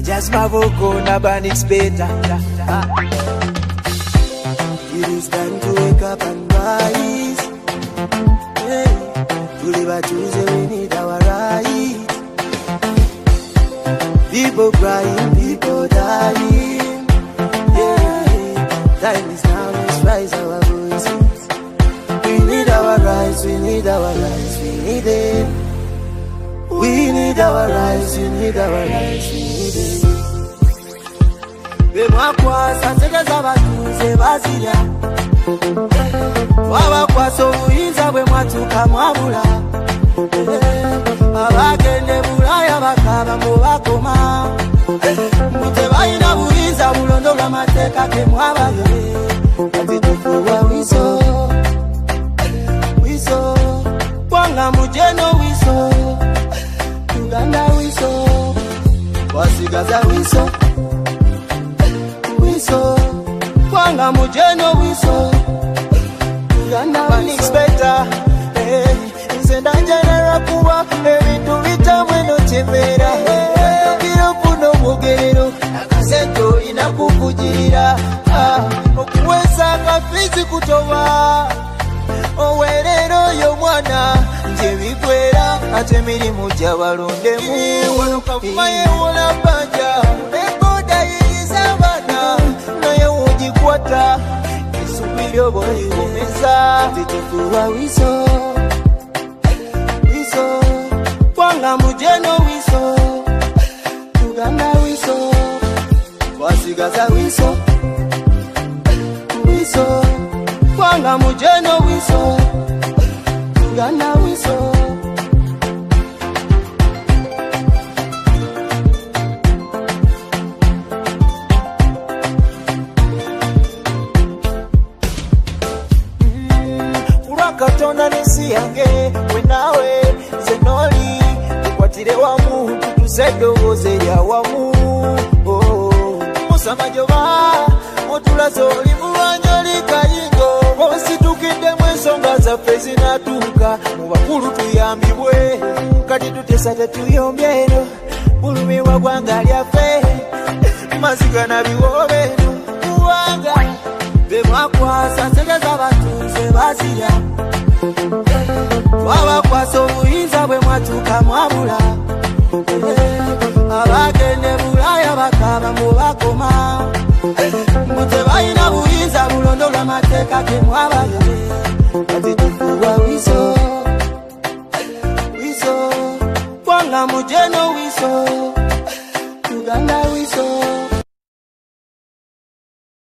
just Mavoko na Banix Beta. It is time to wake up and rise. To live a Tuesday, we need our right. People crying, people dying. Time is now, let's raise our voices. We need our rights, we need our rights, we need it. We need our rights, we need our rights, we need it. Bemwa kwa sasega z'abatuze bazira. Waba kwa sobuyiza bwe mwatuka mwabula. Abagende bulaya bakaba mu bakoma. Mute bayina buyiza bulondola mateka ke mwabaye. Ati tufuwa wiso. Wiso. Kwanga mujeno wiso. Uganda wiso. Wasigaza wiso. Wiso. Kwanga mujeno wiso. Uganda Banix Beta. Nzenda njana kuwa ebintu bitamweno chemera. Kiro kuno mugerero akasento inakukujira. Okuweza kafizi kutoba. Owerero yo mwana nje bikwera ate mirimu jabalondemu. Wano kafumaye wona banja. Ekoda yizabana naye ujikwata. Isubiro boyomeza titufuwa wiso. Wiso kwanga mujeno wiso. Uganda wiso. Wasigaza wiso. Wiso kwanga mujeno wiso. Uganda wiso. Katonda nesi yange wenawe zenoli tukwatire wamu tutusedogoze ya wamu. Musama joba otulazo limuwanyoli kayingo. Bosi tukinde mwensonga za fezi natuka. Mubakulu tuyambibwe kati tutesa tetuyombyeno. Bulumi wagwanga lyafe maziga na biwobeno. Uwanga bemwa kwasa segeza batuze bazira. Waba kwa sobuyiza bwe mwatuka mwabula. Abagende bulaya bakaba mu bakoma. Mute bayina buyiza bulondola mateka ke mwabaye. Ati tufuwa wiso. Wiso kwanga mujeno wiso. Uganda wiso.